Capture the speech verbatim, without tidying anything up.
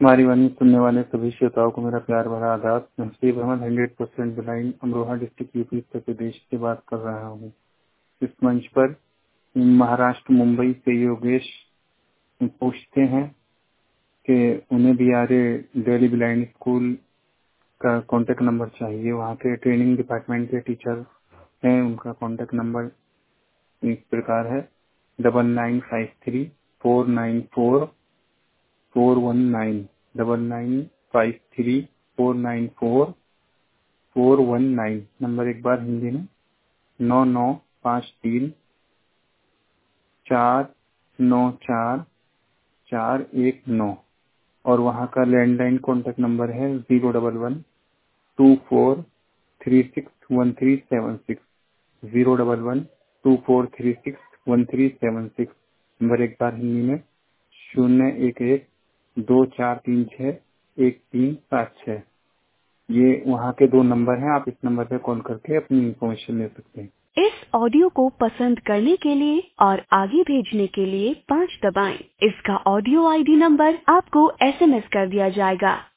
हमारी वाणी सुनने वाले सभी श्रोताओं को मेरा प्यार भरा आदाब। मैं Shiv Ahmad hundred percent blind Amroha district UP Uttar Pradesh से बात कर रहा हूँ। इस मंच पर महाराष्ट्र मुंबई से योगेश पूछते हैं कि उन्हें भी आर दिल्ली ब्लाइंड स्कूल का कॉन्टेक्ट नंबर चाहिए। वहाँ के ट्रेनिंग डिपार्टमेंट के टीचर हैं, उनका कॉन्टेक्ट नंबर इस प्रकार है double nine five three four nine four four one nine double nine five three four nine four four one nine. Number एक बार हिंदी में नौ नौ पाँच तीन चार नौ चार चार एक नौ। और वहाँ का लैंडलाइन कॉन्टेक्ट नंबर है zero double one two four three six one three seven six zero double one two four three six one three seven six. Number एक बार हिंदी में शून्य एक एक दो चार तीन छः एक तीन सात छः। ये वहाँ के दो नंबर हैं, आप इस नंबर पे कॉल करके अपनी इन्फॉर्मेशन ले सकते हैं। इस ऑडियो को पसंद करने के लिए और आगे भेजने के लिए पाँच दबाएं। इसका ऑडियो आईडी नंबर आपको एसएमएस कर दिया जाएगा।